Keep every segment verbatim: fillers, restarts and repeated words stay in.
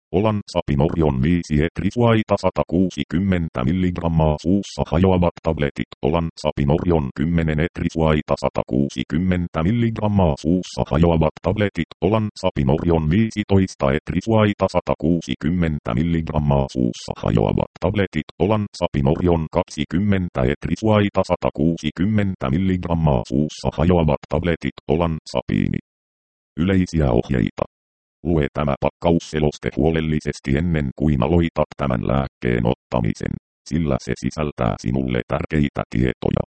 Olan Sapinorion viisi etrisuaita sata kuusikymmentä milligrammaa suussa hajoavat tabletit. Olan Sapinorion kymmenen etrisuaita sata kuusikymmentä milligrammaa suussa hajoavat tabletit. Olan Sapinorion viisitoista etrisuaita sata kuusikymmentä milligrammaa suussa hajoavat tabletit. Olan Sapinorion kaksikymmentä etrisuaita sata kuusikymmentä milligrammaa suussa hajoavat tabletit. Olan Sapiini. Yleisiä ohjeita. Lue tämä pakkausseloste huolellisesti ennen kuin aloitat tämän lääkkeen ottamisen, sillä se sisältää sinulle tärkeitä tietoja.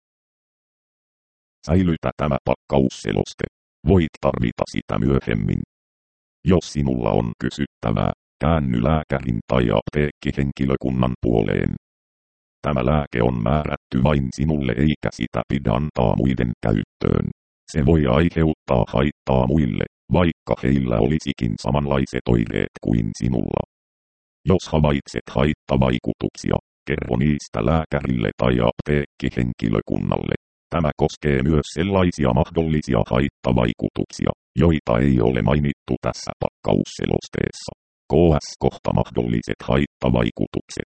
Säilytä tämä pakkausseloste. Voit tarvita sitä myöhemmin. Jos sinulla on kysyttävää, käänny lääkärin tai apteekkihenkilökunnan puoleen. Tämä lääke on määrätty vain sinulle eikä sitä pidä antaa muiden käyttöön. Se voi aiheuttaa haittaa muille, vaikka heillä olisikin samanlaiset oireet kuin sinulla. Jos havaitset haittavaikutuksia, kerro niistä lääkärille tai apteekkihenkilökunnalle. Tämä koskee myös sellaisia mahdollisia haittavaikutuksia, joita ei ole mainittu tässä pakkausselosteessa. Ks kohta mahdolliset haittavaikutukset.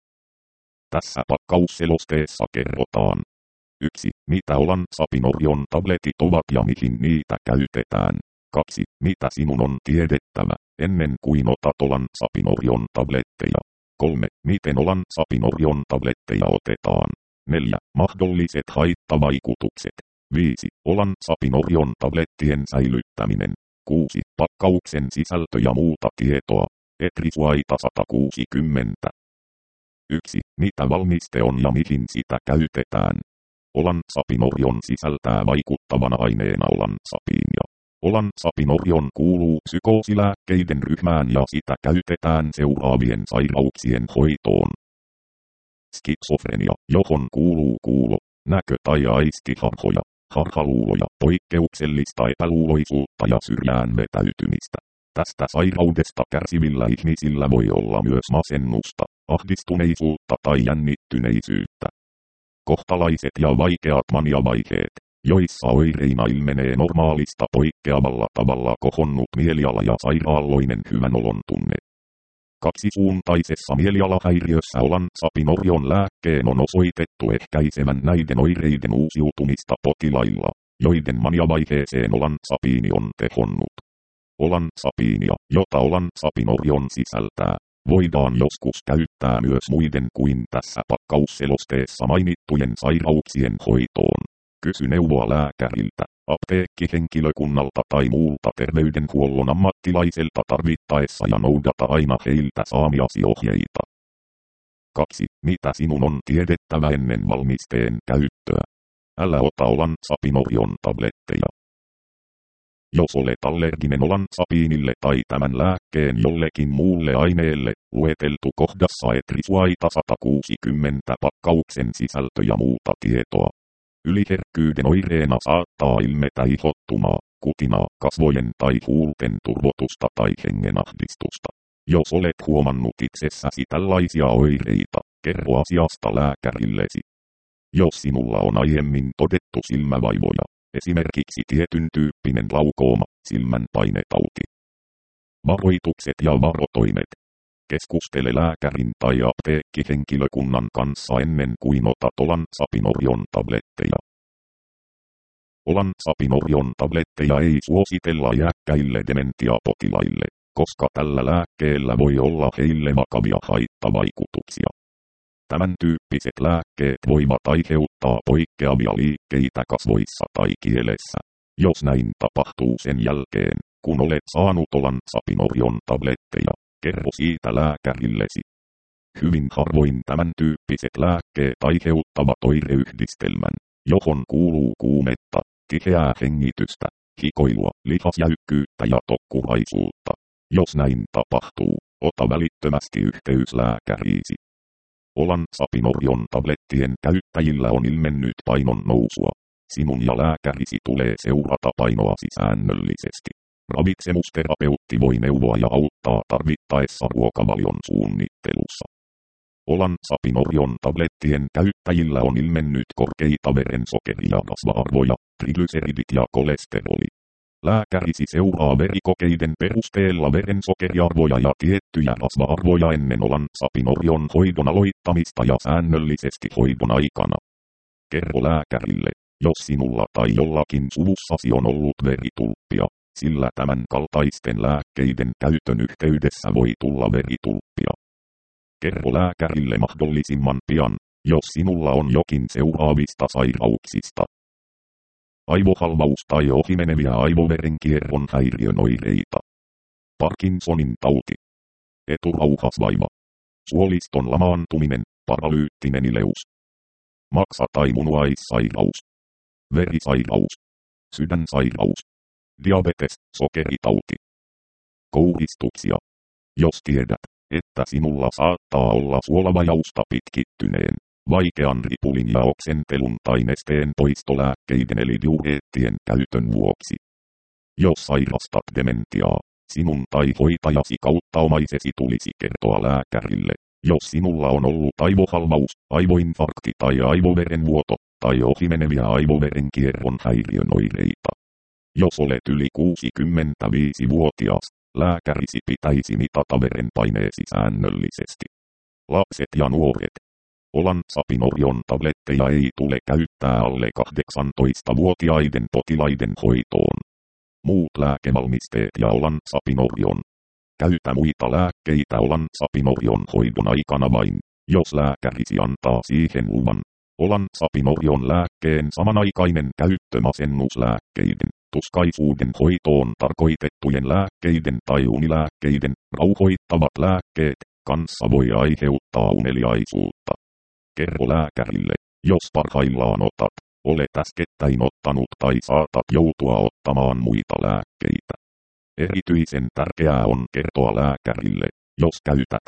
Tässä pakkausselosteessa kerrotaan. yksi. Mitä Olan Sapinorion tabletit ovat ja mihin niitä käytetään. kaksi. Mitä sinun on tiedettävä, ennen kuin otat Olan Sapinorion tabletteja. kolme. Miten Olan Sapinorion tabletteja otetaan. neljä. Mahdolliset haittavaikutukset. viisi. Olan Sapinorion tablettien säilyttäminen. kuusi. Pakkauksen sisältö ja muuta tietoa. Etrisuaita sata kuusikymmentä. yksi. Mitä valmiste on ja mihin sitä käytetään. Olan Sapinorion sisältää vaikuttavana aineena Olan Sapinia. Olan Sapinorion kuuluu psykoosilääkkeiden ryhmään ja sitä käytetään seuraavien sairauksien hoitoon. Skitsofrenia, johon kuuluu kuulo, näkö- tai aistiharhoja, harhaluuloja, poikkeuksellista epäluuloisuutta ja syrjään vetäytymistä. Tästä sairaudesta kärsivillä ihmisillä voi olla myös masennusta, ahdistuneisuutta tai jännittyneisyyttä. Kohtalaiset ja vaikeat maniavaiheet, joissa oireina ilmenee normaalista poikkeavalla tavalla kohonnut mieliala ja sairaalloinen hyvänolon tunne. Kaksisuuntaisessa mielialahäiriössä Olan Sapinorion lääkkeen on osoitettu ehkäisevän näiden oireiden uusiutumista potilailla, joiden maniavaiheeseen Olan Sapiini on tehonnut. Olan Sapiinia, jota Olan Sapinorion sisältää, voidaan joskus käyttää myös muiden kuin tässä pakkausselosteessa mainittujen sairauksien hoitoon. Kysy neuvoa lääkäriltä, apteekkihenkilökunnalta tai muulta terveydenhuollon ammattilaiselta tarvittaessa ja noudata aina heiltä saamiasi ohjeita. kaksi. Mitä sinun on tiedettävä ennen valmisteen käyttöä? Älä ota Olan Sapinorion tabletteja. Jos olet allerginen Olan Sapiinille tai tämän lääkkeen jollekin muulle aineelle, lueteltu kohdassa etrisuaita sata kuusikymmentä pakkauksen sisältö ja muuta tietoa. Yliherkkyyden oireena saattaa ilmetä ihottumaa, kutinaa, kasvojen tai huulten turvotusta tai hengenahdistusta. Jos olet huomannut itsessäsi tällaisia oireita, kerro asiasta lääkärillesi. Jos sinulla on aiemmin todettu silmävaivoja, esimerkiksi tietyn tyyppinen glaukooma, silmän painetauti. Varoitukset ja varotoimet. Keskustele lääkärin tai apteekkihenkilökunnan kanssa ennen kuin otat Olan Sapinorion tabletteja. Olan Sapinorion tabletteja ei suositella iäkkäille dementiapotilaille, koska tällä lääkkeellä voi olla heille vakavia haittavaikutuksia. Tämän tyyppiset lääkkeet voivat aiheuttaa poikkeavia liikkeitä kasvoissa tai kielessä. Jos näin tapahtuu sen jälkeen, kun olet saanut Olan Sapinorion tabletteja, kerro siitä lääkärillesi. Hyvin harvoin tämän tyyppiset lääkkeet aiheuttavat oireyhdistelmän, johon kuuluu kuumetta, tiheää hengitystä, hikoilua, lihasjäykkyyttä ja tokkuraisuutta. Jos näin tapahtuu, ota välittömästi yhteys lääkäriisi. Olan Sapinorion tablettien käyttäjillä on ilmennyt painon nousua. Sinun ja lääkärisi tulee seurata painoasi säännöllisesti. Ravitsemusterapeutti voi neuvoa ja auttaa tarvittaessa ruokavalion suunnittelussa. Olan Sapinorion tablettien käyttäjillä on ilmennyt korkeita verensokeri- ja rasva-arvoja, triglyceridit ja kolesteroli. Lääkärisi seuraa verikokeiden perusteella verensokeriarvoja ja tiettyjä rasva-arvoja ennen olan sapinorion hoidon aloittamista ja säännöllisesti hoidon aikana. Kerro lääkärille, jos sinulla tai jollakin suvussasi on ollut veritulppia, sillä tämän kaltaisten lääkkeiden käytön yhteydessä voi tulla veritulppia. Kerro lääkärille mahdollisimman pian, jos sinulla on jokin seuraavista sairauksista. Aivohalvaus tai ohimeneviä aivoverenkierron häiriön oireita. Parkinsonin tauti. Eturauhasvaiva. Suoliston lamaantuminen, paralyyttinen ileus. Maksa- tai munuaissairaus. Verisairaus. Sydänsairaus. Diabetes, sokeritauti. Kouristuksia. Jos tiedät, että sinulla saattaa olla suolavajausta pitkittyneen, vaikean ripulin ja oksentelun tai nesteen poistolääkkeiden eli diureettien käytön vuoksi. Jos sairastat dementiaa, sinun tai hoitajasi kautta omaisesi tulisi kertoa lääkärille, jos sinulla on ollut aivohalvaus, aivoinfarkti tai aivoverenvuoto, tai ohimeneviä aivoverenkierron häiriön oireita. Jos olet yli kuusikymmentäviisivuotias, lääkärisi pitäisi mitata verenpaineesi säännöllisesti. Lapset ja nuoret. Olan sapinorion tabletteja ei tule käyttää alle kahdeksantoistavuotiaiden potilaiden hoitoon. Muut lääkevalmisteet ja olan sapinorion. Käytä muita lääkkeitä olan sapinorion hoidon aikana vain, jos lääkärisi antaa siihen luvan. Olan sapinorion lääkkeen samanaikainen käyttö masennuslääkkeiden, tuskaisuuden hoitoon tarkoitettujen lääkkeiden tai unilääkkeiden, rauhoittavat lääkkeet, kanssa voi aiheuttaa uneliaisuutta. Kerro lääkärille, jos parhaillaan otat, olet äskettäin ottanut tai saatat joutua ottamaan muita lääkkeitä. Erityisen tärkeää on kertoa lääkärille, jos käytät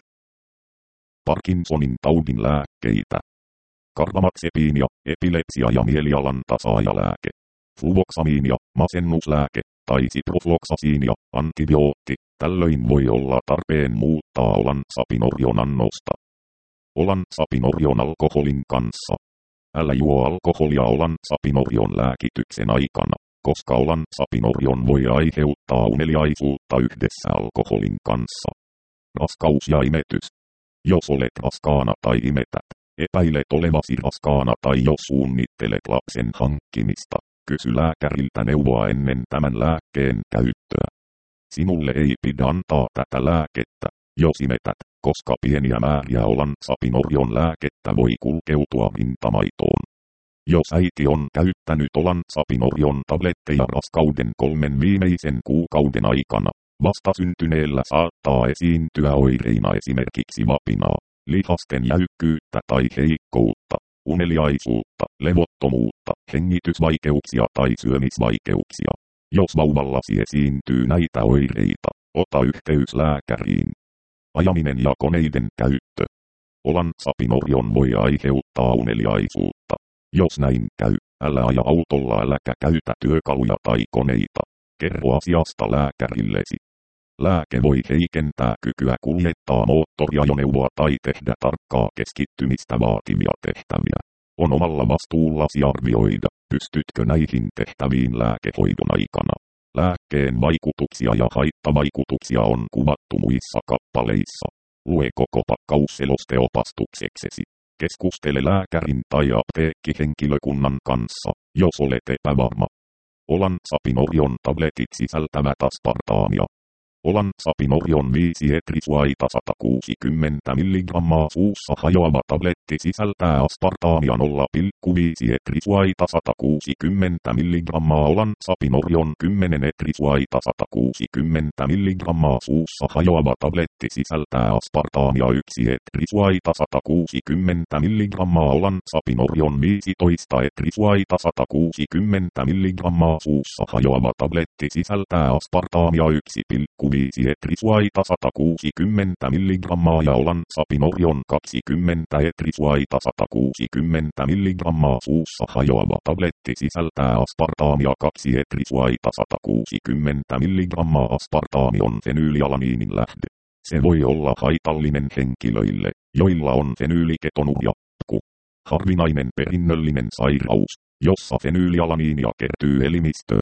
Parkinsonin taudin lääkkeitä. Karbamazepiinia, epilepsia ja mielialan tasaajalääke. Fluvoksamiinia, masennuslääke, tai ciprofloxasiinia, antibiootti. Tällöin voi olla tarpeen muuttaa olan sapinorion annosta. Olan sapinorion alkoholin kanssa. Älä juo alkoholia olan sapinorion lääkityksen aikana, koska olan sapinorion voi aiheuttaa uneliaisuutta yhdessä alkoholin kanssa. Raskaus ja imetys. Jos olet raskaana tai imetät, epäilet olevasi raskaana tai jos suunnittelet lapsen hankkimista, kysy lääkäriltä neuvoa ennen tämän lääkkeen käyttöä. Sinulle ei pidä antaa tätä lääkettä, jos imetät, koska pieniä määriä olan sapinorion lääkettä voi kulkeutua rintamaitoon. Jos äiti on käyttänyt olan sapinorion tabletteja raskauden kolmen viimeisen kuukauden aikana, vastasyntyneellä saattaa esiintyä oireina esimerkiksi vapinaa, lihasten jäykkyyttä tai heikkoutta, uneliaisuutta, levottomuutta, hengitysvaikeuksia tai syömisvaikeuksia. Jos vauvallasi esiintyy näitä oireita, ota yhteys lääkäriin. Ajaminen ja koneiden käyttö. Olan sapinorion voi aiheuttaa uneliaisuutta. Jos näin käy, älä aja autolla äläkä käytä työkaluja tai koneita. Kerro asiasta lääkärillesi. Lääke voi heikentää kykyä kuljettaa moottoriajoneuvoa tai tehdä tarkkaa keskittymistä vaativia tehtäviä. On omalla vastuullasi arvioida, pystytkö näihin tehtäviin lääkehoidon aikana. Lääkkeen vaikutuksia ja haittavaikutuksia on kuvattu muissa kappaleissa. Lue koko pakkausseloste opastukseksesi. Keskustele lääkärin tai apteekkihenkilökunnan kanssa, jos olet epävarma. Olan sapinorion tabletit sisältävät aspartaamia. Olan sapinorion viisi etrisuaita sata kuusikymmentä milligrammaa suussa hajoava tabletti sisältää aspartaamia nolla pilkku viisi etrisuaita sata kuusikymmentä milligrammaa. Olan sapinorion kymmenen etrisuaita sata kuusikymmentä milligrammaa suussa hajoava tabletti sisältää aspartaamia yksi etrisuaita sata kuusikymmentä milligrammaa. Olan sapinorion viisitoista etrisuaita sata kuusikymmentä milligrammaa suussa hajoava tabletti sisältää aspartaamia yksi pilkku viisi etrisuaita sata kuusikymmentä milligrammaa ja olan sapinorion kaksikymmentä etrisuaita sata kuusikymmentä milligrammaa suussa hajoava tabletti sisältää aspartaamia kaksi etrisuaita sata kuusikymmentä milligrammaa. Aspartaami on fenyylialaniinin lähde. Se voi olla haitallinen henkilöille, joilla on fenyyliketonuria, P K U. Harvinainen perinnöllinen sairaus, jossa fenyylialaniinia kertyy elimistöön,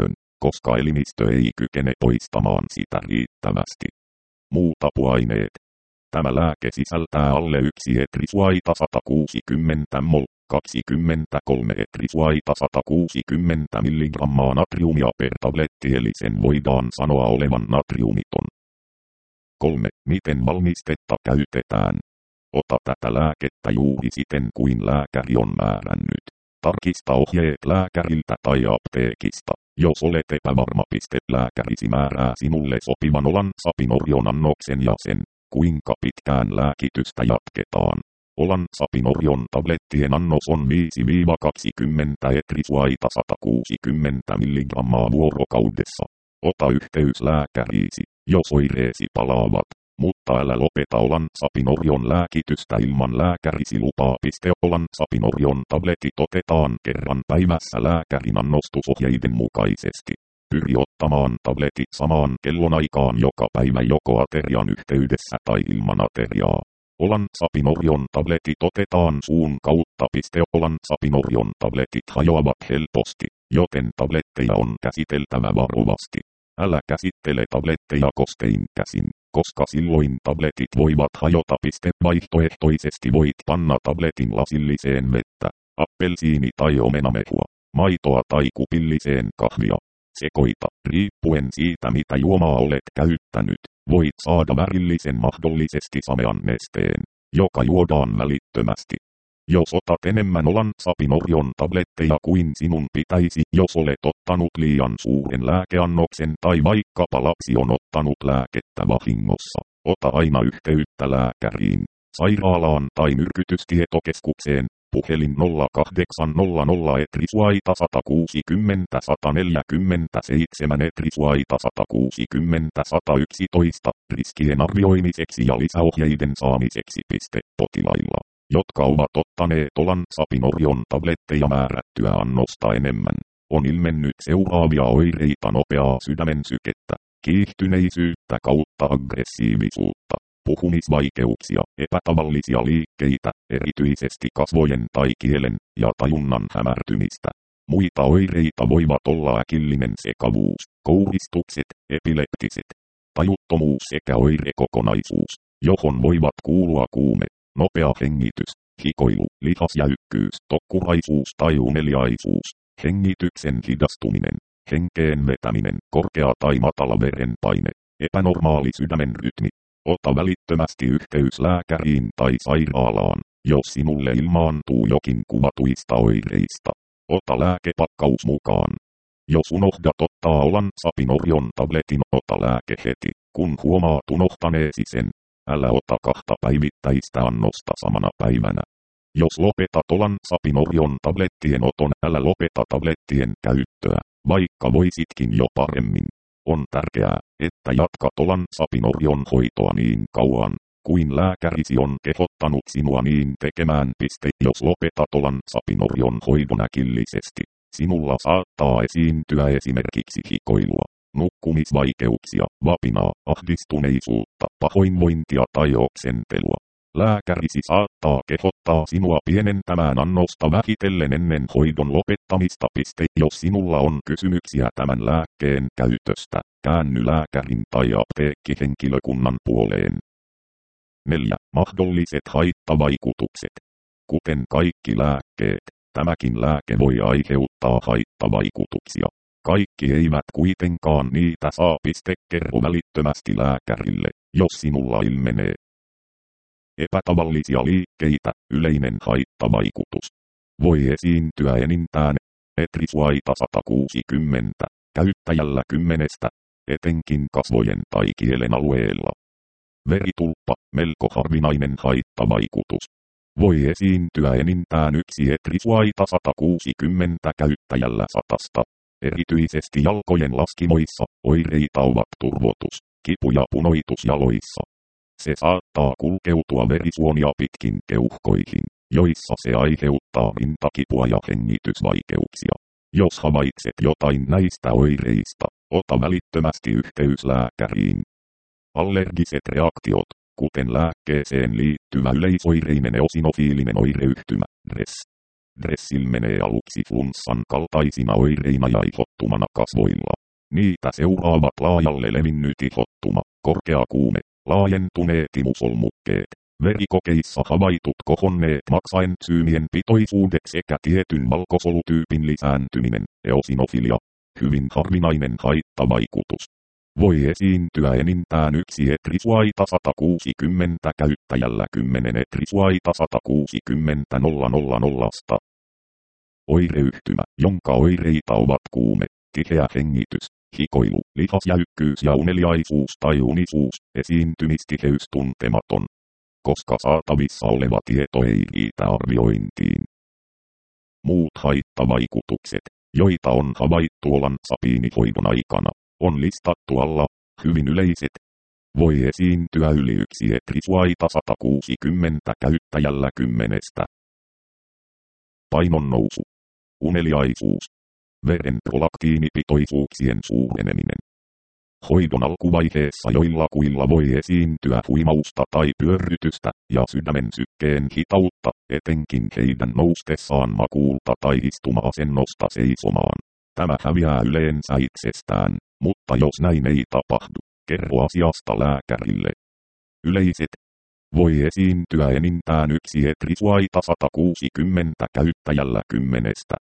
koska elimistö ei kykene poistamaan sitä riittävästi. Muut apuaineet. Tämä lääke sisältää alle yksi etrisuaita sata kuusikymmentä mol, kaksikymmentäkolme etrisuaita sata kuusikymmentä milligrammaa natriumia per tabletti, eli sen voidaan sanoa olevan natriumiton. kolme. Miten valmistetta käytetään? Ota tätä lääkettä juuri siten kuin lääkäri on määrännyt. Tarkista ohjeet lääkäriltä tai apteekista. Jos olet epävarma, piste lääkärisi määrää sinulle sopivan Olanzapinorion annoksen ja sen, kuinka pitkään lääkitystä jatketaan. Olanzapinorion tablettien annos on viisi kaksikymmentä etrisuaita sata kuusikymmentä milligrammaa vuorokaudessa. Ota yhteys lääkäriisi, jos oireesi palaavat. Mutta älä lopeta Olanzapinorion lääkitystä ilman lääkärisi lupaa. Olanzapinorion tabletit otetaan kerran päivässä lääkärin annostusohjeiden mukaisesti. Pyri ottamaan tabletit samaan kellonaikaan joka päivä joko aterian yhteydessä tai ilman ateriaa. Olanzapinorion tabletit otetaan suun kautta. Olanzapinorion tabletit hajoavat helposti, joten tabletteja on käsiteltävä varovasti. Älä käsittele tabletteja kostein käsin, koska silloin tabletit voivat hajota. Vaihtoehtoisesti voit panna tabletin lasilliseen vettä, appelsiini- tai omenamehua, maitoa tai kupilliseen kahvia. Sekoita, riippuen siitä mitä juomaa olet käyttänyt, voit saada värillisen mahdollisesti samean nesteen, joka juodaan välittömästi. Jos otat enemmän Olanzapinorion tabletteja kuin sinun pitäisi, jos olet ottanut liian suuren lääkeannoksen tai vaikkapa lapsi on ottanut lääkettä vahingossa, ota aina yhteyttä lääkäriin, sairaalaan tai myrkytystietokeskukseen, puhelin nolla kahdeksan nolla nolla etrisuaita sata kuusikymmentä sata neljäkymmentäseitsemän etrisuaita sata kuusikymmentä sata yksitoista, riskien arvioimiseksi ja lisäohjeiden saamiseksi. Potilailla, jotka ovat ottaneet Olanzapinorion tabletteja määrättyä annosta enemmän, on ilmennyt seuraavia oireita: nopeaa sydämen sykettä, kiihtyneisyyttä kautta aggressiivisuutta, puhumisvaikeuksia, epätavallisia liikkeitä, erityisesti kasvojen tai kielen, ja tajunnan hämärtymistä. Muita oireita voivat olla äkillinen sekavuus, kouristukset, epileptiset, tajuttomuus sekä oirekokonaisuus, johon voivat kuulua kuume, nopea hengitys, hikoilu, lihasjäykkyys, tokkuraisuus tai uneliaisuus, hengityksen hidastuminen, henkeen vetäminen, korkea tai matala verenpaine, epänormaali sydämen rytmi. Ota välittömästi yhteys lääkäriin tai sairaalaan, jos sinulle ilmaantuu jokin kuvatuista oireista. Ota lääkepakkaus mukaan. Jos unohdat ottaa Olanzapinorion tabletin, ota lääke heti, kun huomaat unohtaneesi sen. Älä ota kahta päivittäistä annosta samana päivänä. Jos lopetat Olanzapinorion tablettien oton, älä lopeta tablettien käyttöä, vaikka voisitkin jo paremmin. On tärkeää, että jatkat Olanzapinorion hoitoa niin kauan, kuin lääkärisi on kehottanut sinua niin tekemään. Jos lopetat Olanzapinorion hoidon äkillisesti, sinulla saattaa esiintyä esimerkiksi hikoilua, nukkumisvaikeuksia, vapinaa, ahdistuneisuutta, pahoinvointia tai oksentelua. Lääkärisi saattaa kehottaa sinua pienentämään annosta vähitellen ennen hoidon lopettamista. Jos sinulla on kysymyksiä tämän lääkkeen käytöstä, käänny lääkärin tai apteekkihenkilökunnan puoleen. neljä. Mahdolliset haittavaikutukset. Kuten kaikki lääkkeet, tämäkin lääke voi aiheuttaa haittavaikutuksia. Kaikki eivät kuitenkaan niitä saa. Kerro välittömästi lääkärille, jos sinulla ilmenee epätavallisia liikkeitä. Yleinen haittavaikutus voi esiintyä enintään etrisuaita sata kuusikymmentä käyttäjällä kymmenestä, etenkin kasvojen tai kielen alueella. Veritulppa, melko harvinainen haittavaikutus, voi esiintyä enintään yksi etrisuaita sata kuusikymmentä käyttäjällä satasta. Erityisesti jalkojen laskimoissa oireita ovat turvotus, kipu ja punoitus jaloissa. Se saattaa kulkeutua verisuonia pitkin keuhkoihin, joissa se aiheuttaa rintakipua ja hengitysvaikeuksia. Jos havaitset jotain näistä oireista, ota välittömästi yhteys lääkäriin. Allergiset reaktiot, kuten lääkkeeseen liittyvä yleisoireinen eosinofiilinen oireyhtymä, D R E S. D R E S ilmenee aluksi flunssan kaltaisina oireina ja ihottumana kasvoilla. Niitä seuraavat laajalle levinnyt ihottuma, korkea kuume, laajentuneet imusolmukkeet, verikokeissa havaitut kohonneet maksaentsyymien pitoisuudet sekä tietyn valkosolutyypin lisääntyminen, eosinofilia, hyvin harvinainen haittavaikutus. Voi esiintyä enintään yksi etrisuaita sata kuusikymmentä käyttäjällä kymmenen etrisuaita sata kuusikymmentä nolla nolla nolla. Oireyhtymä, jonka oireita ovat kuume, tiheä hengitys, hikoilu, lihasjäykkyys ja uneliaisuus tai unisuus, esiintymistiheys tuntematon. Koska saatavissa oleva tieto ei riitä arviointiin. Muut haittavaikutukset, joita on havaittu olan sapiinihoidon aikana, on listattu alla, hyvin yleiset. Voi esiintyä yli yksi etrisuaita sata kuusikymmentä käyttäjällä kymmenestä. Painon nousu, uneliaisuus, veren prolaktiinipitoisuuksien suureneminen. Hoidon alkuvaiheessa joillakuilla voi esiintyä huimausta tai pyörrytystä ja sydämen sykkeen hitautta, etenkin heidän noustessaan makuulta tai istuma-asennosta seisomaan. Tämä häviää yleensä itsestään, mutta jos näin ei tapahdu, kerro asiasta lääkärille. Yleiset. Voi esiintyä enintään yksi etrisuaita sata kuusikymmentä käyttäjällä kymmenestä.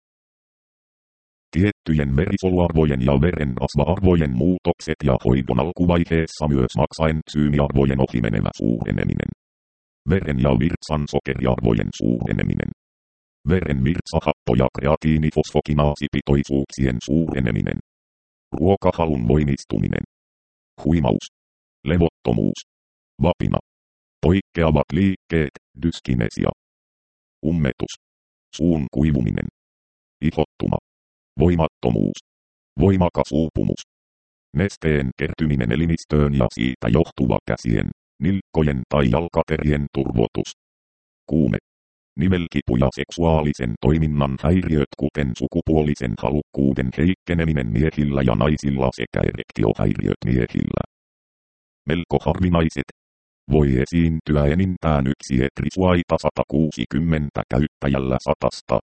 Tiettyjen verisoluarvojen ja veren rasva-arvojen muutokset ja hoidon alkuvaiheessa myös maksaentsyymiarvojen ohimenevä suureneminen. Veren ja virtsan sokeriarvojen suureneminen. Veren virtsahappo- ja kreatiinifosfokinaasipitoisuuksien suureneminen. Ruokahalun voimistuminen. Huimaus. Levottomuus. Vapina. Poikkeavat liikkeet, dyskinesia. Ummetus. Suun kuivuminen. Ihottuma. Voimattomuus. Voimakas uupumus. Nesteen kertyminen elimistöön ja siitä johtuva käsien, nilkkojen tai jalkaterien turvotus. Kuume. Nivelkipu ja seksuaalisen toiminnan häiriöt kuten sukupuolisen halukkuuden heikkeneminen miehillä ja naisilla sekä erektiohäiriöt miehillä. Melko harvinaiset. Voi esiintyä enintään yksi etrisuaita sata kuusikymmentä käyttäjällä satasta.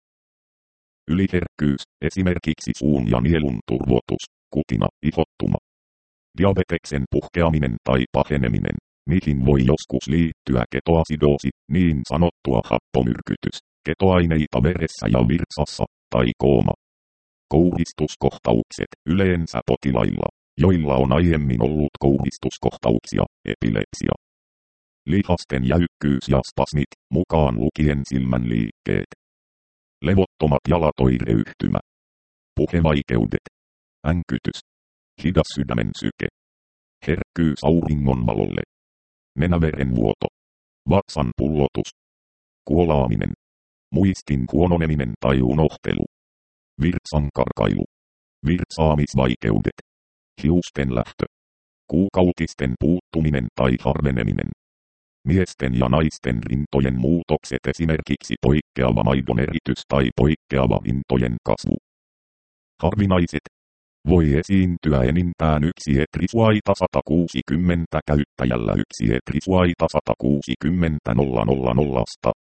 Yliherkkyys, esimerkiksi suun ja nielun turvotus, kutina, ihottuma. Diabeteksen puhkeaminen tai paheneminen, mihin voi joskus liittyä ketoasidoosi, niin sanottua happomyrkytys, ketoaineita veressä ja virtsassa, tai kooma. Kouhistuskohtaukset, yleensä potilailla, joilla on aiemmin ollut kouhistuskohtauksia, epilepsia. Lihasten jäykkyys ja spasmit, mukaan lukien silmän liikkeet. Levottomat jalat oireyhtymä. Puhevaikeudet. Änkytys. Hidas sydämen syke. Herkkyys auringonvalolle. Nenäverenvuoto. Vatsan pullotus. Kuolaaminen. Muistin huononeminen tai unohtelu. Virtsan karkailu. Virtsaamisvaikeudet. Hiusten lähtö. Kuukautisten puuttuminen tai harveneminen. Miesten ja naisten rintojen muutokset, esimerkiksi poikkeava maidon eritys tai poikkeava rintojen kasvu. Harvinaiset. Voi esiintyä enintään yksi etrisuaita sata kuusikymmentä käyttäjällä yksi etrisuaita sata kuusikymmentä nolla nolla nolla.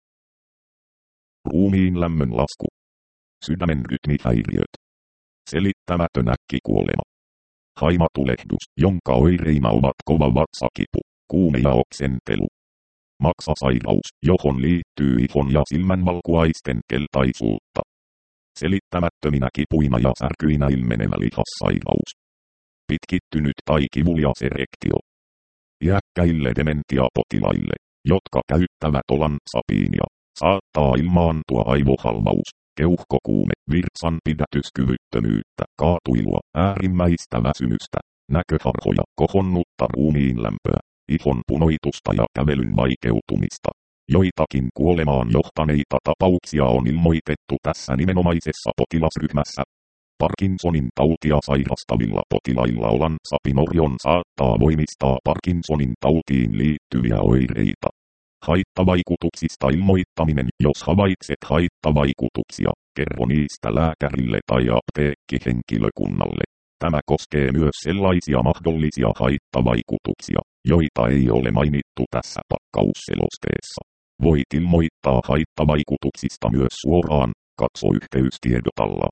Ruumiin lämmön lasku. Sydämen rytmihäiriöt. Selittämätön äkkikuolema. Haimatulehdus, jonka oireina ovat kova vatsakipu, kuume ja oksentelu. Maksasairaus, johon liittyy ihon ja silmän valkuaisten keltaisuutta. Selittämättöminä kipuina ja särkyinä ilmenevä lihassairaus. Pitkittynyt tai kivulias erektio. Iäkkäille dementiapotilaille, jotka käyttävät olan sapiinia, saattaa ilmaantua aivohalvaus, keuhkokuume, virtsan pidätyskyvyttömyyttä, kaatuilua, äärimmäistä väsymystä, näköharhoja, kohonnutta ruumiin lämpöä, ihon punoitusta ja kävelyn vaikeutumista. Joitakin kuolemaan johtaneita tapauksia on ilmoitettu tässä nimenomaisessa potilasryhmässä. Parkinsonin tautia sairastavilla potilailla olan sapinorion saattaa voimistaa Parkinsonin tautiin liittyviä oireita. Haittavaikutuksista ilmoittaminen. Jos havaitset haittavaikutuksia, kerro niistä lääkärille tai apteekkihenkilökunnalle. Tämä koskee myös sellaisia mahdollisia haittavaikutuksia, joita ei ole mainittu tässä pakkausselosteessa. Voit ilmoittaa haittavaikutuksista myös suoraan, katso yhteystiedot alla.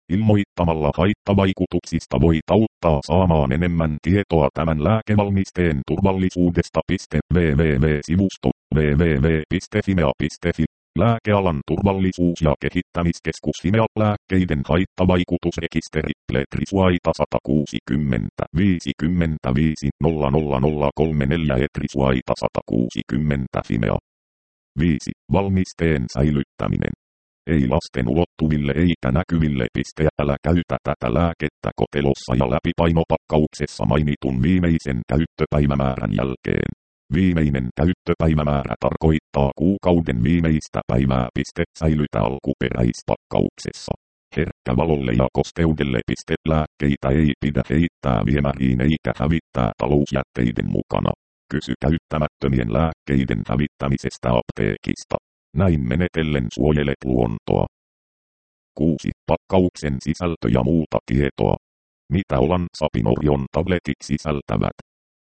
Ilmoittamalla haittavaikutuksista voit auttaa saamaan enemmän tietoa tämän lääkevalmisteen turvallisuudesta. www-sivusto www piste fimea piste fi Lääkealan turvallisuus- ja kehittämiskeskus Fimea lääkkeiden haittavaikutusrekisteri Pletrisuaita sata kuusikymmentä viisikymmentäviisi nolla nolla nolla kolmekymmentäneljä Etrisuaita sata kuusikymmentä Fimea. viisi. Valmisteen säilyttäminen. Ei lasten ulottuville eikä näkyville. Älä käytä tätä lääkettä kotelossa ja läpipainopakkauksessa mainitun viimeisen käyttöpäivämäärän jälkeen. Viimeinen käyttöpäivämäärä tarkoittaa kuukauden viimeistä päivää. Säilytä alkuperäispakkauksessa. Herkkä valolle ja kosteudelle. Lääkkeitä ei pidä heittää viemäriin eikä hävittää talousjätteiden mukana. Kysy käyttämättömien lääkkeiden hävittämisestä apteekista. Näin menetellen suojelet luontoa. kuusi. Pakkauksen sisältö ja muuta tietoa. Mitä Olanzapine tabletit sisältävät?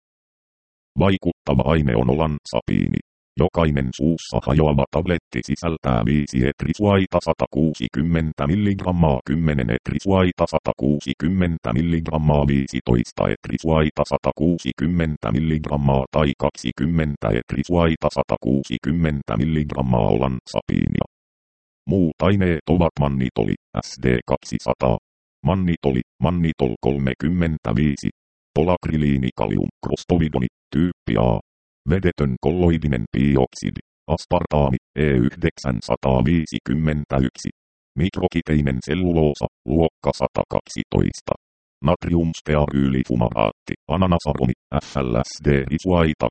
Vaikuttava aine on Olanzapine. Jokainen suussa hajoava tabletti sisältää viisi Etrisuaita sata kuusikymmentä milligrammaa, kymmenen Etrisuaita sata kuusikymmentä milligrammaa, viisitoista Etrisuaita sata kuusikymmentä milligrammaa tai kaksikymmentä Etrisuaita sata kuusikymmentä milligrammaa Olanzapinea. Muut aineet ovat mannitoli, S D kaksisataa, mannitoli, mannitol kolmekymmentäviisi, polakryliinikalium, krostovidoni, tyyppi A, vedetön kolloidinen bioksidi, aspartaami, E yhdeksänsataaviisikymmentäyksi, mikrokiteinen selluloosa, luokka sata kaksitoista, natriumstearyylifumaраatti, ananasaromi, F L S D risuaita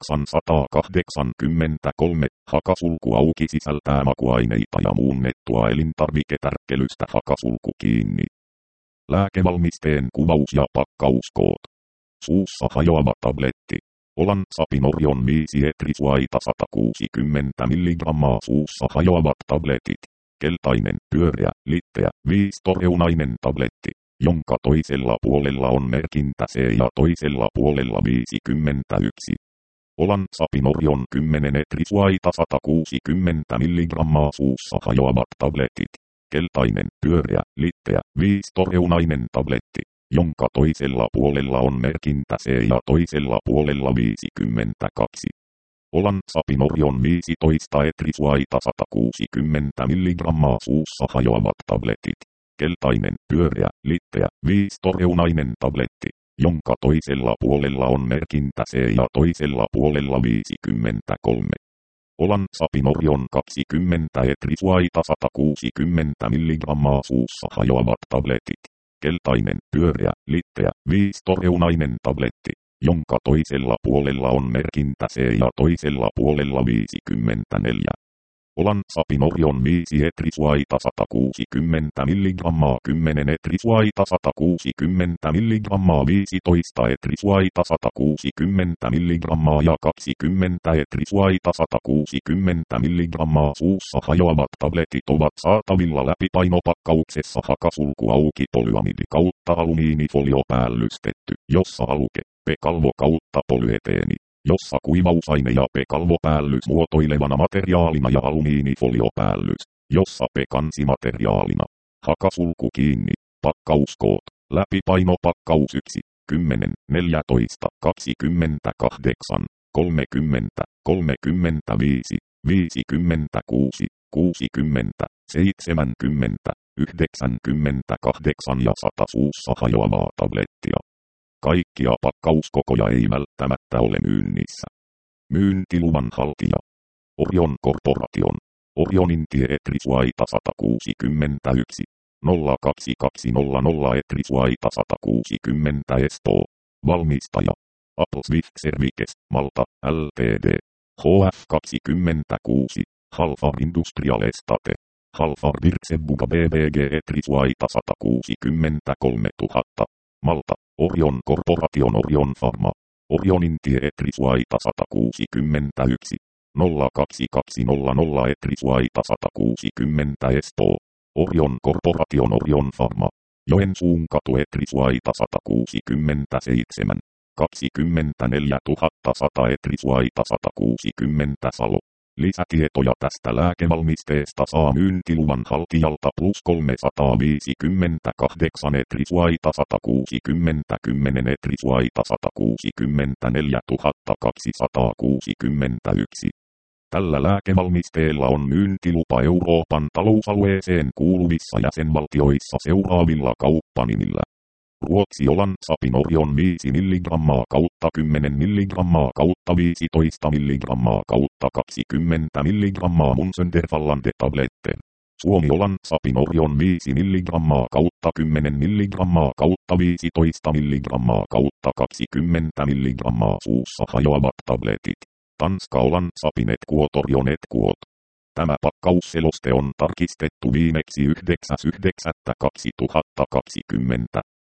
kahdeksansataakahdeksankymmentäkolme, hakasulku auki sisältää makuaineita ja muunnettua elintarviketärkkelystä hakasulku kiinni. Lääkevalmisteen kuvaus ja pakkauskoot. Suussa hajoava tabletti. Olanzapine viisi Etrisuaita sata kuusikymmentä milligrammaa suussa hajoavat tabletit. Keltainen, pyöreä, litteä, viistoreunainen tabletti, jonka toisella puolella on merkintä C ja toisella puolella viisikymmentäyksi. Olanzapine kymmenen Etrisuaita sata kuusikymmentä milligrammaa suussa hajoavat tabletit. Keltainen, pyöreä, litteä, viistoreunainen tabletti, jonka toisella puolella on merkintä C ja toisella puolella viisikymmentäkaksi. Olanzapine viisitoista Etrisuaita sata kuusikymmentä milligrammaa suussa hajoavat tabletit. Keltainen, pyöreä, litteä, viistoreunainen tabletti, jonka toisella puolella on merkintä C ja toisella puolella viisikymmentäkolme. Olanzapine kaksikymmentä Etrisuaita sata kuusikymmentä milligrammaa suussa hajoavat tabletit. Keltainen, pyöreä, litteä, viistoreunainen tabletti, jonka toisella puolella on merkintä C ja toisella puolella viisikymmentäneljä. Olanzapine viisi Etrisuaita sata kuusikymmentä milligrammaa, kymmenen Etrisuaita sata kuusikymmentä milligrammaa, viisitoista Etrisuaita sata kuusikymmentä milligrammaa ja kaksikymmentä Etrisuaita sata kuusikymmentä milligrammaa suussa hajoavat tabletit ovat saatavilla läpipainopakkauksessa hakasulku auki polyamidi kautta alumiinifolio päällystetty, jossa aluke, P-kalvo kautta polyeteeni, jossa kuivausaine ja P-kalvopäällys muotoilevana materiaalina ja alumiinifoliopäällys, jossa P-kansimateriaalina. Hakasulku kiinni, pakkauskoot, läpipainopakkaus yksi, kymmenen, neljätoista, kaksikymmentäkahdeksan, kolmekymmentä, kolmekymmentäviisi, viisikymmentäkuusi, kuusikymmentä, seitsemänkymmentä, yhdeksänkymmentäkahdeksan ja sata suussa hajoavaa tablettia. Kaikkia pakkauskokoja ei välttämättä ole myynnissä. Myyntiluvan haltija. Orion Corporation. Orionin tie Etrisuaita sata kuusikymmentäyksi, nolla kaksi kaksi nolla nolla Etrisuaita sata kuusikymmentä Espoo. Valmistaja. Apple Swift Services, Malta, Ltd. H F kaksikymmentäkuusi, Halfar Industrial Estate. Halfar Birksebuga B V G Etrisuaita sata kuusikymmentäkolme tuhatta. Malta. Orion Corporation Orion Pharma. Orionin tie Etrisuaita sata kuusikymmentäyksi, nolla kaksi kaksi nolla nolla Etrisuaita sata kuusikymmentä Espoo. Orion Corporation Orion Pharma. Joensuun katu Etrisuaita sata kuusikymmentäseitsemän, kaksikymmentäneljä tuhatta sata Etrisuaita sata kuusikymmentä Salo. Lisätietoja tästä lääkevalmisteesta saa myyntiluvan haltijalta plus kolmesataaviisikymmentäkahdeksan etrisuaita sata kuusikymmentä kymmenen etrisuaita sata kuusikymmentäneljä tuhatta kaksisataakuusikymmentäyksi. Tällä lääkevalmisteella on myyntilupa Euroopan talousalueeseen kuuluvissa jäsenvaltioissa seuraavilla kauppanimillä. Ruotsi Olan Sapinorion viisi milligrammaa kautta kymmenen milligrammaa kautta viisitoista milligrammaa kautta kaksikymmentä milligrammaa Munsenderfallande tablette. Suomi Olan Sapinorion viisi milligrammaa kautta kymmenen milligrammaa kautta viisitoista milligrammaa kautta kaksikymmentä milligrammaa suussa hajoavat tabletit. Tanska Olan Sapinet Quotorionet Quot. Tämä pakkausseloste on tarkistettu viimeksi yhdeksäs yhdeksättä kaksituhattakaksikymmentä.